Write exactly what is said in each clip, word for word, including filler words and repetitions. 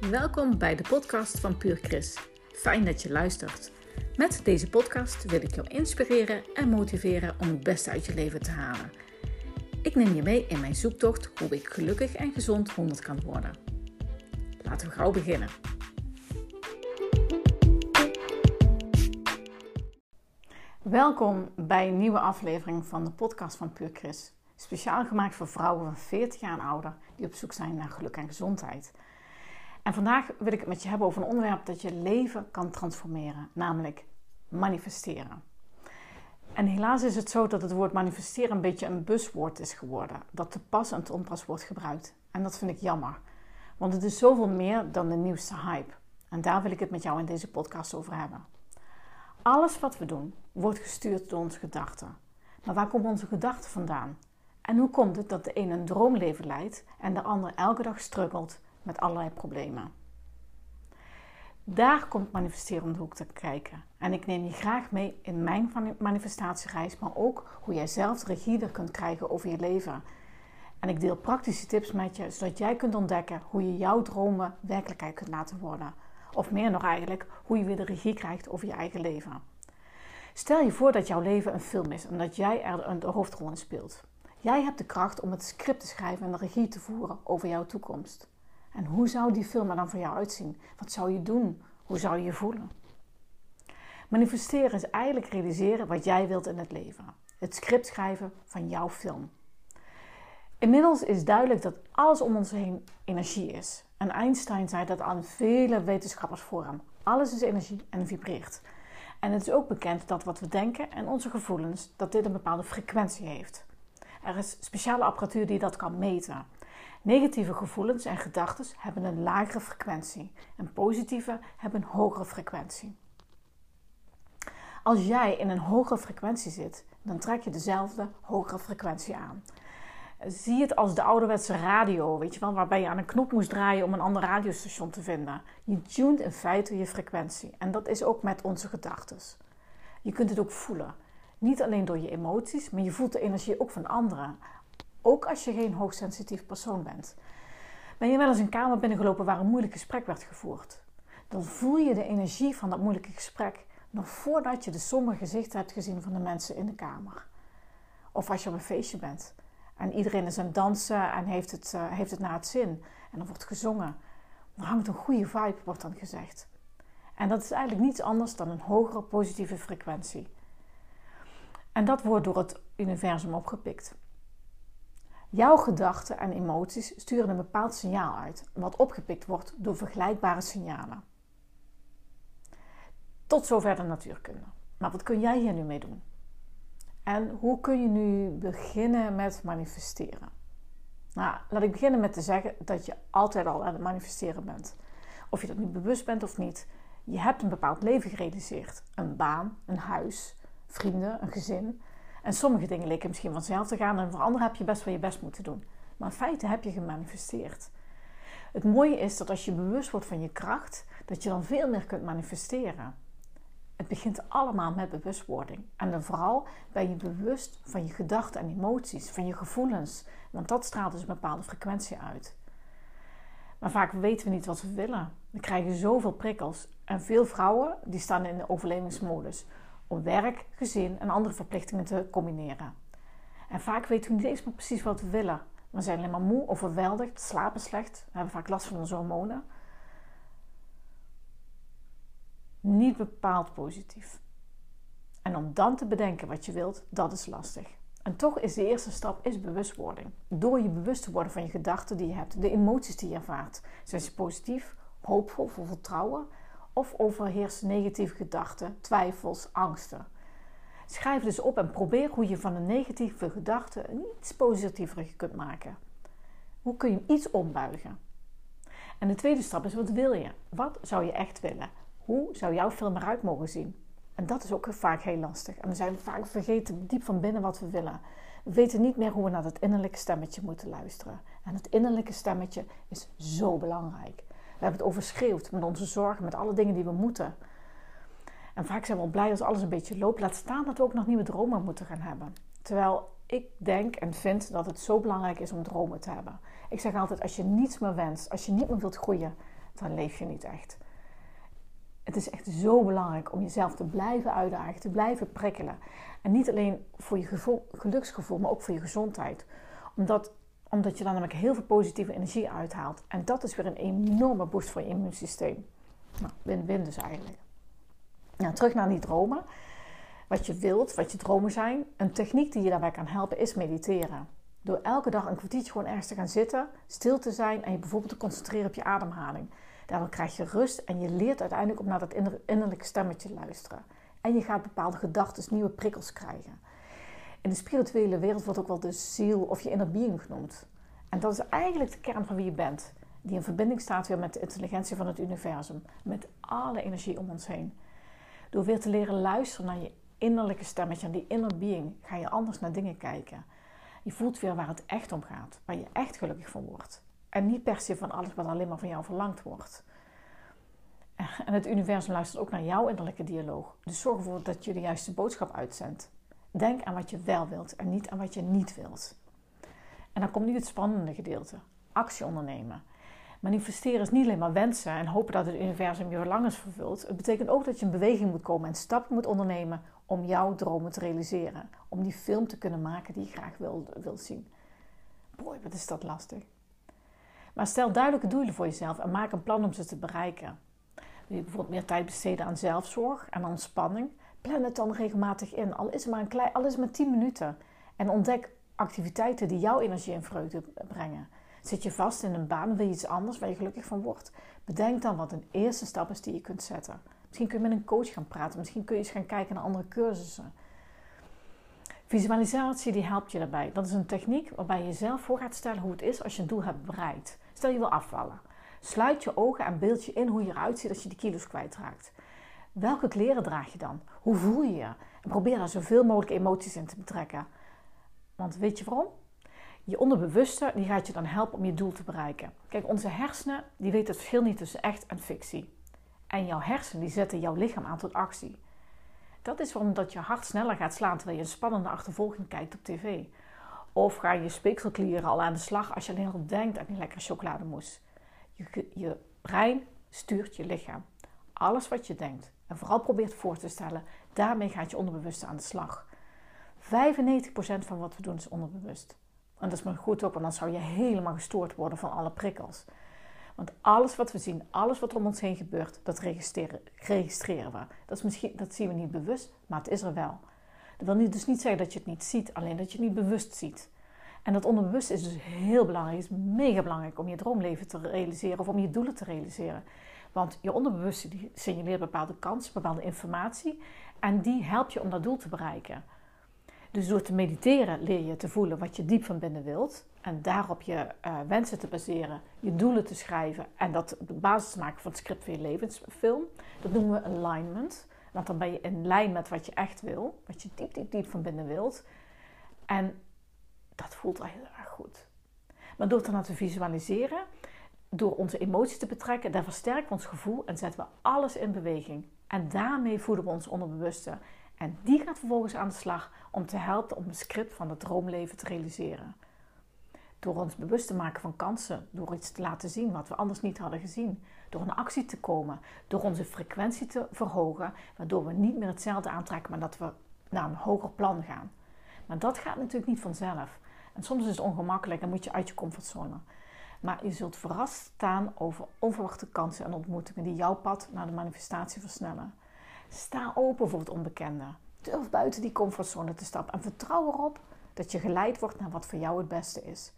Welkom bij de podcast van Puur Chris. Fijn dat je luistert. Met deze podcast wil ik jou inspireren en motiveren om het beste uit je leven te halen. Ik neem je mee in mijn zoektocht hoe ik gelukkig en gezond honderd kan worden. Laten we gauw beginnen. Welkom bij een nieuwe aflevering van de podcast van Puur Chris. Speciaal gemaakt voor vrouwen van veertig jaar en ouder die op zoek zijn naar geluk en gezondheid. En vandaag wil ik het met je hebben over een onderwerp dat je leven kan transformeren, namelijk manifesteren. En helaas is het zo dat het woord manifesteren een beetje een buzzwoord is geworden, dat te pas en te onpas wordt gebruikt. En dat vind ik jammer, want het is zoveel meer dan de nieuwste hype. En daar wil ik het met jou in deze podcast over hebben. Alles wat we doen wordt gestuurd door onze gedachten. Maar waar komen onze gedachten vandaan? En hoe komt het dat de een een droomleven leidt en de ander elke dag struggelt met allerlei problemen? Daar komt manifesteren om de hoek te kijken. En ik neem je graag mee in mijn manifestatiereis, maar ook hoe jij zelf de regie weer kunt krijgen over je leven. En ik deel praktische tips met je, zodat jij kunt ontdekken hoe je jouw dromen werkelijkheid kunt laten worden. Of meer nog eigenlijk, hoe je weer de regie krijgt over je eigen leven. Stel je voor dat jouw leven een film is en dat jij er de hoofdrol in speelt. Jij hebt de kracht om het script te schrijven en de regie te voeren over jouw toekomst. En hoe zou die film er dan voor jou uitzien? Wat zou je doen? Hoe zou je je voelen? Manifesteren is eigenlijk realiseren wat jij wilt in het leven. Het script schrijven van jouw film. Inmiddels is duidelijk dat alles om ons heen energie is. En Einstein zei dat aan vele wetenschappers voor hem. Alles is energie en vibreert. En het is ook bekend dat wat we denken en onze gevoelens, dat dit een bepaalde frequentie heeft. Er is speciale apparatuur die dat kan meten. Negatieve gevoelens en gedachten hebben een lagere frequentie en positieve hebben een hogere frequentie. Als jij in een hogere frequentie zit, dan trek je dezelfde hogere frequentie aan. Zie het als de ouderwetse radio, weet je wel, waarbij je aan een knop moest draaien om een ander radiostation te vinden. Je tuned in feite je frequentie en dat is ook met onze gedachten. Je kunt het ook voelen. Niet alleen door je emoties, maar je voelt de energie ook van anderen. Ook als je geen hoogsensitief persoon bent. Ben je wel eens een kamer binnengelopen waar een moeilijk gesprek werd gevoerd? Dan voel je de energie van dat moeilijke gesprek nog voordat je de sombere gezichten hebt gezien van de mensen in de kamer. Of als je op een feestje bent en iedereen is aan het dansen en heeft het, uh, heeft het naar het zin. En er wordt gezongen. Er hangt een goede vibe, wordt dan gezegd. En dat is eigenlijk niets anders dan een hogere positieve frequentie. En dat wordt door het universum opgepikt. Jouw gedachten en emoties sturen een bepaald signaal uit, wat opgepikt wordt door vergelijkbare signalen. Tot zover de natuurkunde. Maar wat kun jij hier nu mee doen? En hoe kun je nu beginnen met manifesteren? Nou, laat ik beginnen met te zeggen dat je altijd al aan het manifesteren bent. Of je dat nu bewust bent of niet. Je hebt een bepaald leven gerealiseerd. Een baan, een huis, vrienden, een gezin. En sommige dingen leken misschien vanzelf te gaan en voor anderen heb je best wel je best moeten doen. Maar in feite heb je gemanifesteerd. Het mooie is dat als je bewust wordt van je kracht, dat je dan veel meer kunt manifesteren. Het begint allemaal met bewustwording. En dan vooral ben je bewust van je gedachten en emoties, van je gevoelens. Want dat straalt dus een bepaalde frequentie uit. Maar vaak weten we niet wat we willen. We krijgen zoveel prikkels. En veel vrouwen die staan in de overlevingsmodus om werk, gezin en andere verplichtingen te combineren. En vaak weten we niet eens meer precies wat we willen. We zijn alleen maar moe, overweldigd, slapen slecht, we hebben vaak last van onze hormonen. Niet bepaald positief. En om dan te bedenken wat je wilt, dat is lastig. En toch is de eerste stap is bewustwording. Door je bewust te worden van je gedachten die je hebt, de emoties die je ervaart. Zijn ze positief, hoopvol, vol vertrouwen? Of overheersen negatieve gedachten, twijfels, angsten. Schrijf dus op en probeer hoe je van een negatieve gedachte een iets positiever kunt maken. Hoe kun je iets ombuigen? En de tweede stap is, wat wil je? Wat zou je echt willen? Hoe zou jouw film eruit mogen zien? En dat is ook vaak heel lastig. En we zijn vaak vergeten diep van binnen wat we willen. We weten niet meer hoe we naar dat innerlijke stemmetje moeten luisteren. En het innerlijke stemmetje is zo belangrijk. We hebben het overschreeuwd met onze zorgen, met alle dingen die we moeten. En vaak zijn we al blij als alles een beetje loopt. Laat staan dat we ook nog nieuwe dromen moeten gaan hebben. Terwijl ik denk en vind dat het zo belangrijk is om dromen te hebben. Ik zeg altijd, als je niets meer wenst, als je niet meer wilt groeien, dan leef je niet echt. Het is echt zo belangrijk om jezelf te blijven uitdagen, te blijven prikkelen. En niet alleen voor je gevoel, geluksgevoel, maar ook voor je gezondheid. Omdat, omdat je dan namelijk heel veel positieve energie uithaalt. En dat is weer een enorme boost voor je immuunsysteem. Nou, win-win dus eigenlijk. Nou, terug naar die dromen. Wat je wilt, wat je dromen zijn. Een techniek die je daarbij kan helpen is mediteren. Door elke dag een kwartiertje gewoon ergens te gaan zitten, stil te zijn en je bijvoorbeeld te concentreren op je ademhaling. Daardoor krijg je rust en je leert uiteindelijk om naar dat innerlijke stemmetje te luisteren. En je gaat bepaalde gedachten, nieuwe prikkels krijgen. In de spirituele wereld wordt ook wel de ziel of je inner being genoemd. En dat is eigenlijk de kern van wie je bent. Die in verbinding staat weer met de intelligentie van het universum. Met alle energie om ons heen. Door weer te leren luisteren naar je innerlijke stemmetje en die inner being, ga je anders naar dingen kijken. Je voelt weer waar het echt om gaat. Waar je echt gelukkig van wordt. En niet per se van alles wat alleen maar van jou verlangd wordt. En het universum luistert ook naar jouw innerlijke dialoog. Dus zorg ervoor dat je de juiste boodschap uitzendt. Denk aan wat je wel wilt en niet aan wat je niet wilt. En dan komt nu het spannende gedeelte. Actie ondernemen. Manifesteren is niet alleen maar wensen en hopen dat het universum je verlangens vervult. Het betekent ook dat je in beweging moet komen en stappen moet ondernemen om jouw dromen te realiseren. Om die film te kunnen maken die je graag wil, wilt zien. Boy, wat is dat lastig. Maar stel duidelijke doelen voor jezelf en maak een plan om ze te bereiken. Wil je bijvoorbeeld meer tijd besteden aan zelfzorg en aan ontspanning? Plan het dan regelmatig in, al is het maar, een klein, al is het maar tien minuten. En ontdek activiteiten die jouw energie en vreugde brengen. Zit je vast in een baan, wil je iets anders waar je gelukkig van wordt? Bedenk dan wat een eerste stap is die je kunt zetten. Misschien kun je met een coach gaan praten, misschien kun je eens gaan kijken naar andere cursussen. Visualisatie die helpt je daarbij. Dat is een techniek waarbij je jezelf voor gaat stellen hoe het is als je een doel hebt bereikt. Stel je wil afvallen. Sluit je ogen en beeld je in hoe je eruit ziet als je de kilo's kwijtraakt. Welke kleren draag je dan? Hoe voel je je? En probeer daar zoveel mogelijk emoties in te betrekken. Want weet je waarom? Je onderbewuste die gaat je dan helpen om je doel te bereiken. Kijk, onze hersenen die weten het verschil niet tussen echt en fictie. En jouw hersenen die zetten jouw lichaam aan tot actie. Dat is waarom dat je hart sneller gaat slaan terwijl je een spannende achtervolging kijkt op tv. Of ga je speekselklieren al aan de slag als je alleen al denkt aan die lekkere chocolademousse. Je, je brein stuurt je lichaam. Alles wat je denkt en vooral probeert voor te stellen, daarmee gaat je onderbewuste aan de slag. vijfennegentig procent van wat we doen is onderbewust. En dat is maar goed ook, want dan zou je helemaal gestoord worden van alle prikkels. Want alles wat we zien, alles wat er om ons heen gebeurt, dat registreren, registreren we. Dat, is misschien, dat zien we niet bewust, maar het is er wel. Dat wil niet, dus niet zeggen dat je het niet ziet, alleen dat je het niet bewust ziet. En dat onderbewust is dus heel belangrijk, is mega belangrijk om je droomleven te realiseren of om je doelen te realiseren. Want je onderbewuste die signaleert bepaalde kansen, bepaalde informatie en die helpt je om dat doel te bereiken. Dus door te mediteren leer je te voelen wat je diep van binnen wilt. En daarop je uh, wensen te baseren, je doelen te schrijven en dat de basis te maken van het script van je levensfilm. Dat noemen we alignment. Want dan ben je in lijn met wat je echt wil, wat je diep, diep, diep van binnen wilt. En dat voelt al heel erg goed. Maar door het dan te visualiseren, door onze emoties te betrekken, daar versterken we ons gevoel en zetten we alles in beweging. En daarmee voeden we ons onderbewuste. En die gaat vervolgens aan de slag om te helpen om het script van het droomleven te realiseren. Door ons bewust te maken van kansen, door iets te laten zien wat we anders niet hadden gezien. Door in actie te komen, door onze frequentie te verhogen, waardoor we niet meer hetzelfde aantrekken, maar dat we naar een hoger plan gaan. Maar dat gaat natuurlijk niet vanzelf. En soms is het ongemakkelijk en moet je uit je comfortzone. Maar je zult verrast staan over onverwachte kansen en ontmoetingen die jouw pad naar de manifestatie versnellen. Sta open voor het onbekende. Durf buiten die comfortzone te stappen en vertrouw erop dat je geleid wordt naar wat voor jou het beste is.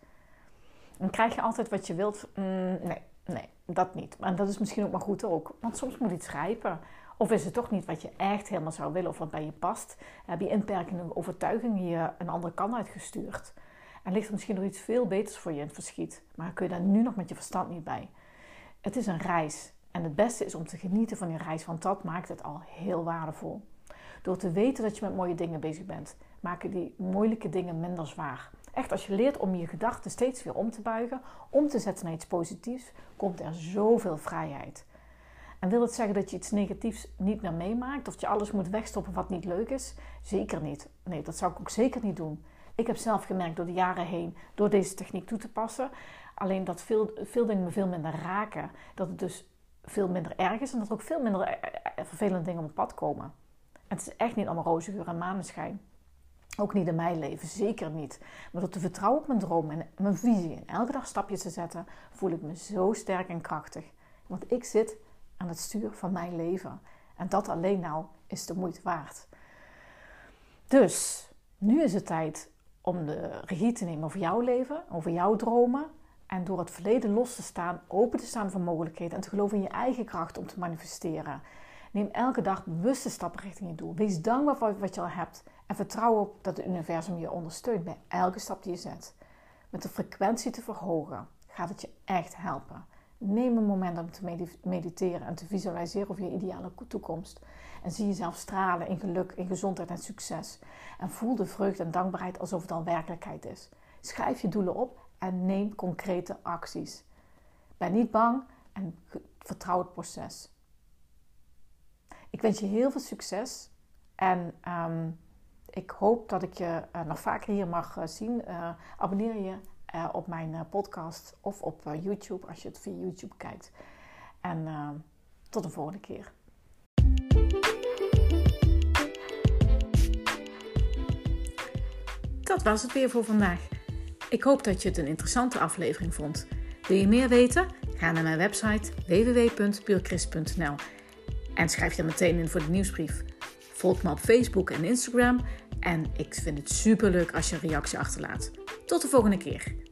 En krijg je altijd wat je wilt? Mm, nee, nee, dat niet. Maar dat is misschien ook maar goed ook. Want soms moet iets rijpen. Of is het toch niet wat je echt helemaal zou willen of wat bij je past? Heb je inperkende overtuigingen je een andere kant uitgestuurd? En ligt er misschien nog iets veel beters voor je in het verschiet. Maar kun je daar nu nog met je verstand niet bij. Het is een reis. En het beste is om te genieten van je reis. Want dat maakt het al heel waardevol. Door te weten dat je met mooie dingen bezig bent, maken die moeilijke dingen minder zwaar. Echt, als je leert om je gedachten steeds weer om te buigen, om te zetten naar iets positiefs, komt er zoveel vrijheid. En wil het zeggen dat je iets negatiefs niet meer meemaakt? Of dat je alles moet wegstoppen wat niet leuk is? Zeker niet. Nee, dat zou ik ook zeker niet doen. Ik heb zelf gemerkt door de jaren heen, door deze techniek toe te passen, alleen dat veel, veel dingen me veel minder raken. Dat het dus veel minder erg is en dat er ook veel minder vervelende dingen op het pad komen. En het is echt niet allemaal roze geur en maneschijn. Ook niet in mijn leven, zeker niet. Maar door te vertrouwen op mijn droom en mijn visie en elke dag stapjes te zetten, voel ik me zo sterk en krachtig. Want ik zit aan het stuur van mijn leven. En dat alleen nou is de moeite waard. Dus, nu is het tijd om de regie te nemen over jouw leven, over jouw dromen. En door het verleden los te staan, open te staan voor mogelijkheden en te geloven in je eigen kracht om te manifesteren. Neem elke dag bewuste stappen richting je doel. Wees dankbaar voor wat je al hebt. En vertrouw op dat het universum je ondersteunt bij elke stap die je zet. Met de frequentie te verhogen gaat het je echt helpen. Neem een moment om te mediteren en te visualiseren over je ideale toekomst. En zie jezelf stralen in geluk, in gezondheid en succes. En voel de vreugde en dankbaarheid alsof het al werkelijkheid is. Schrijf je doelen op en neem concrete acties. Ben niet bang en vertrouw het proces. Ik wens je heel veel succes en um, ik hoop dat ik je uh, nog vaker hier mag uh, zien. Uh, abonneer je uh, op mijn uh, podcast of op uh, YouTube als je het via YouTube kijkt. En uh, tot de volgende keer. Dat was het weer voor vandaag. Ik hoop dat je het een interessante aflevering vond. Wil je meer weten? Ga naar mijn website w w w punt puurchrist punt n l en schrijf je meteen in voor de nieuwsbrief. Volg me op Facebook en Instagram en ik vind het superleuk als je een reactie achterlaat. Tot de volgende keer.